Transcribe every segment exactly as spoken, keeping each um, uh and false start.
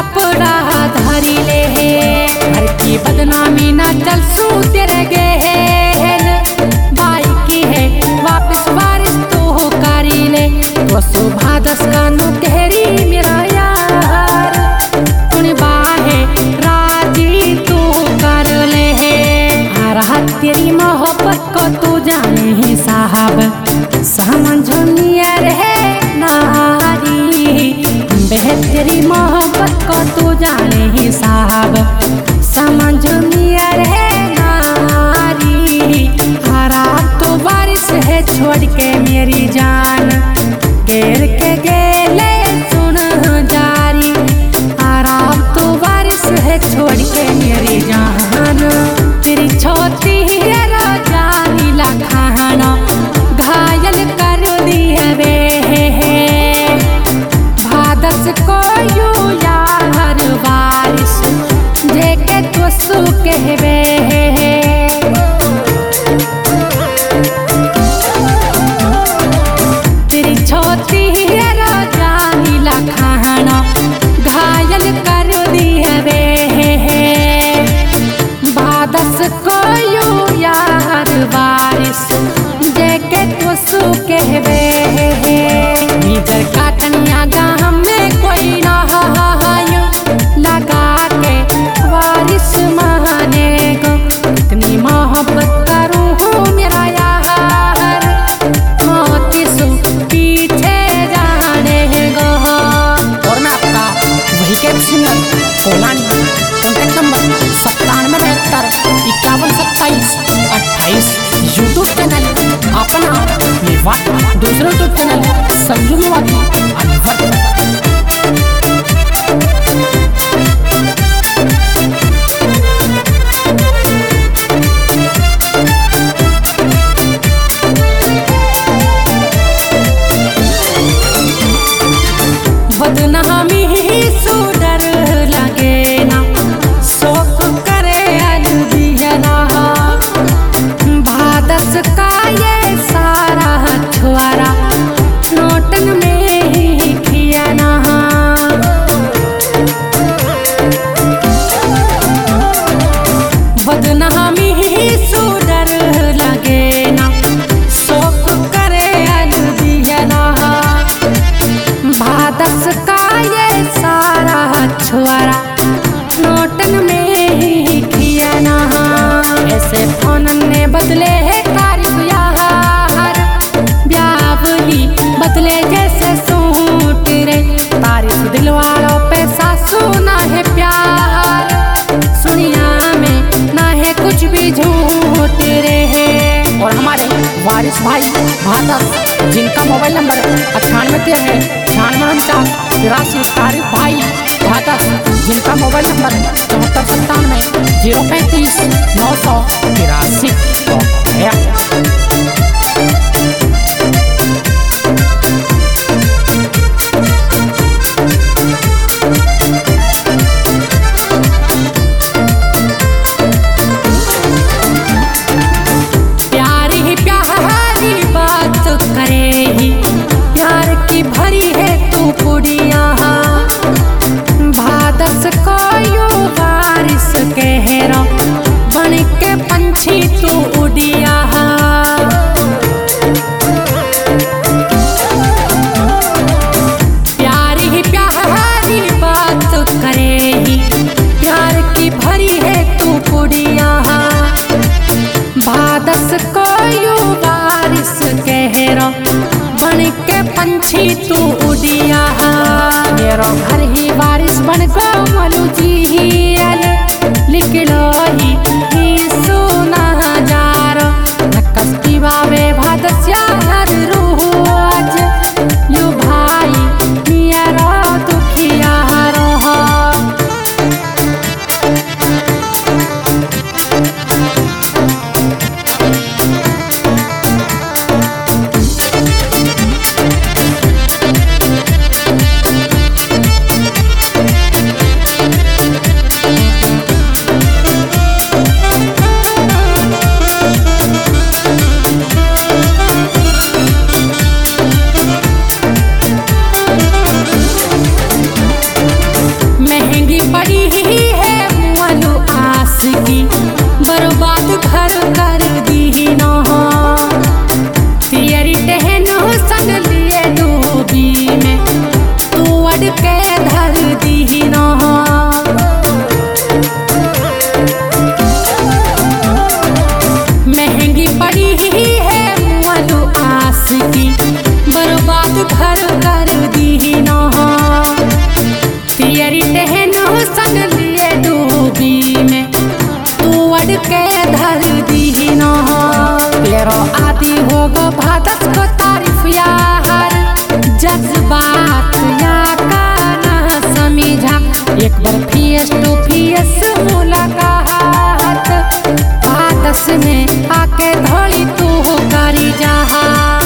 कपड़ा धरी ले घर की बदनामी ना चल सू तेरे गेल भाई की है वापस बारिश तो करी ले तो सुबह दस कानू तेरी मेरा यार तुन बाहे राजी तू कर ले आ रहा तेरी मोहब्बत को तू जाने ही साहब समझनिया रहे नारी बेहतरी मोहब्बत को तू जाने ही साहब समझनिया रहे नारी खराब तो बारिश है छोड़ के मेरी जान घेर के गेले सुन जारी खराब तो बारिश है छोड़ के मेरी जान तेरी छोटी है जानी लखाना घायल कर दी है वे भादस को यू यार बारिश जेके तो सु कहवे तेरी छोटी है जानी लखाना घायल कर दी है वे भादस को यू यार बारिश जेके तो सु कहवे इधर काटनिया गाँव में कोई ना लगा के बारिश माने को इतनी मोहब्बत करूँ हूँ मेरा यार मोती सु पीछे जाने को। और मैं आपका वही के सिंगर कोलानी कॉन्टेक्ट नंबर सत्तानवे बहत्तर इक्यावन सत्ताईस अट्ठाईस यूट्यूब चैनल अपना मेवा दूसरा यूट्यूब चैनल संजू मेवाती अनवर। बदनामी सु डर लगे ना शोक करे अलविदा भादस का ये सारा छुआरा नोटन में ही किया ना बदनामी सु डर लगे ना शोक करे अलविदा भादस का ये सारा छुआरा नोटन में ही किया ना ऐसे फोन ने बदले है तारीफ यार ब्यावली बदले जैसे सूट रे तारीफ दिल वालों पे सुना है प्यार सुनिया में ना है कुछ भी झूठ रे। और हमारे वारिस भाई भादस जिनका मोबाइल नंबर अट्ठानवे तेरह छियानवे उनचास तिरासी तारीफ भाई भादस जिनका मोबाइल नंबर चौहत्तर सत्तानवे जीरो पैंतीस नौ सौ तिरासी तो प्यारी प्यारी बात करे ही प्यार की भरी है तू कुड़िया भादस को यू बारिश कहरा बन के पंछी तू उड़िया प्यारी प्यारी बात करे ही प्यार की भरी है तू कुड़िया भादस को यू बारिश कहरा बन के पंछी तू उड़िया मेरा घर ही बारिश बन को मलू जी लिख लो ही, ही सुना जा रो कस्ती बाबे भादस्या हर रोज यू भाई मेरा दुखिया रहा सन लिए डूबी में तू अड़ के धर दी न तेरो आदि हो गो भादस को तारीफ यार जज्बात या का ना समझा एक बार फेस टू फेस मुलाकात भादस में आके धोली तू करी जहा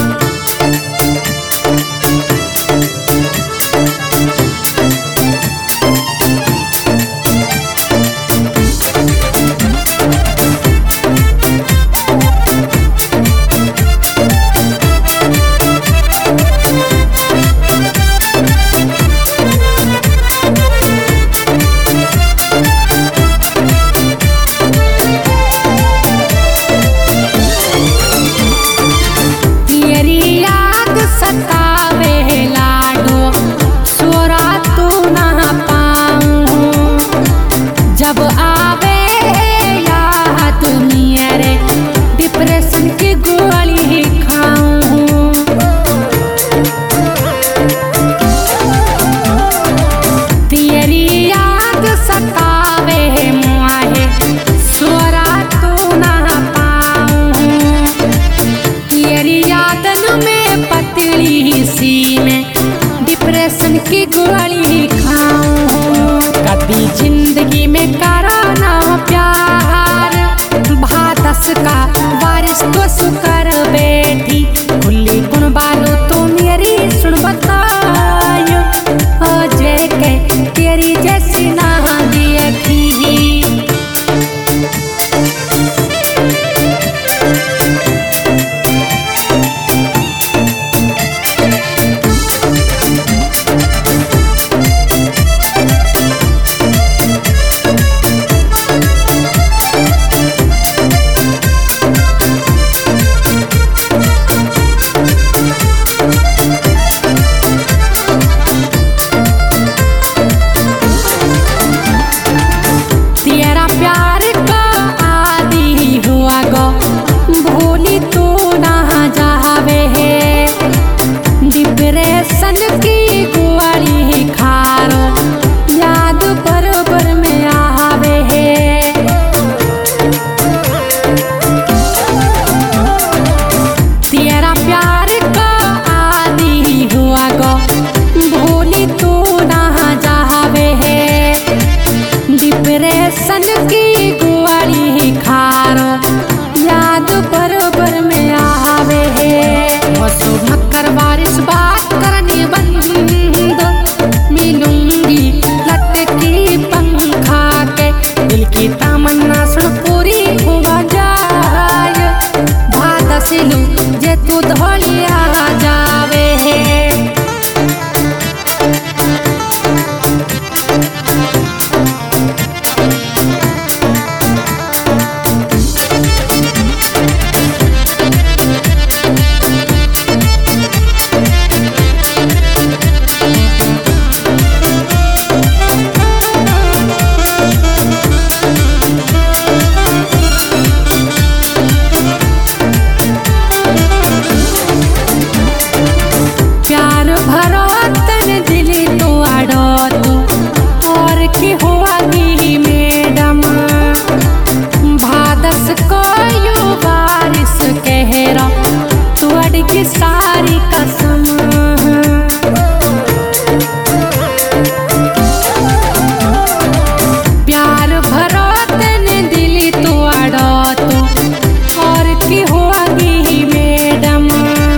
जब आवे याद मेरे डिप्रेशन की गोली खाऊं तेरी याद सतावे मुआहे सोरा तू ना पाऊं तेरी यादन में पतली सी में डिप्रेशन की गोली खाऊं कभी जिंदगी में कराना प्यार भादस का बारिश तो सुकर बैठी खुली गुण बालो तो मेरी सुन बतायो अजय के तेरी जैसी ना देखी प्यार का आदि हुआ गो भूली तू ना जावे है डिप्रेशन की गोली खारो याद बरबर में आवे है तेरा प्यार का आदि हुआ गो भूली तू ना जावे है डिप्रेशन की गोली खारो याद बरबर में आवे है मसू मकर बारिश बात करनी बंद मिलूंगी लटकी पंखा के दिल की तमन्ना सुन पूरी हुआ जाए भादस लू जे तू धोलिया जावे है प्यार भरो तन दिली तो आड़ो तू और की होगी मैडम भादस को यू बारिश कह रहा तू अड़की सारी कसम प्यार भरो तन दिली तो आड़ो तू और की होगी मैडम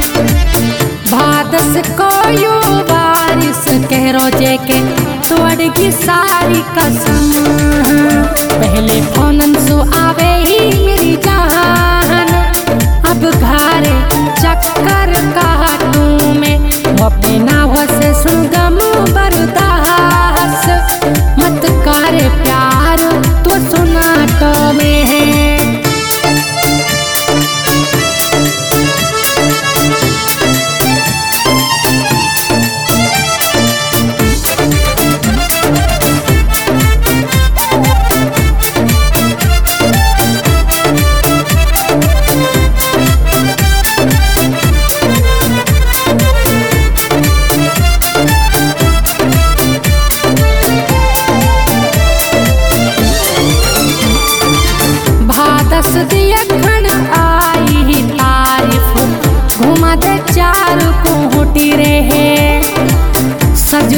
भादस को यू बारिश कह रोजे के तोड़ की सारी कसम पहले फोनन सु आवे ही मेरी जान अब घरे चक्कर काटू में अपने नाव से सुन गम बर्दाश्त मत करे प्यार तो सुनाटो में है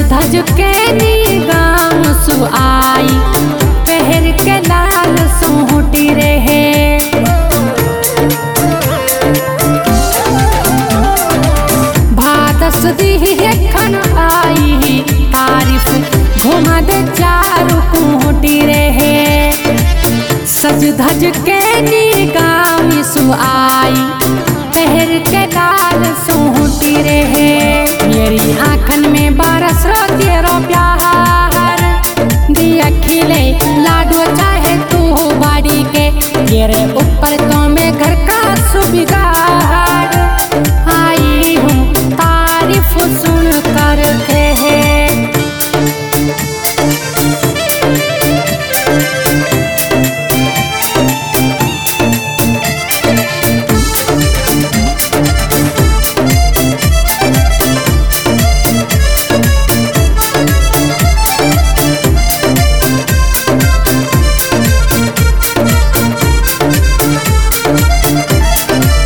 धज के निगाम सु आई, पहर के लाल सोहटी रहे। भादस दी खन आई, तारीफ घुमा दे चारू कोहटी रहे। सज धज के निगाम सु आई, पहर के लाल सोहटी रहे। मेरी आँखन में बरस रो तेरो प्यार, दिया खिले लाडो चाहे तू बाड़ी के तेरे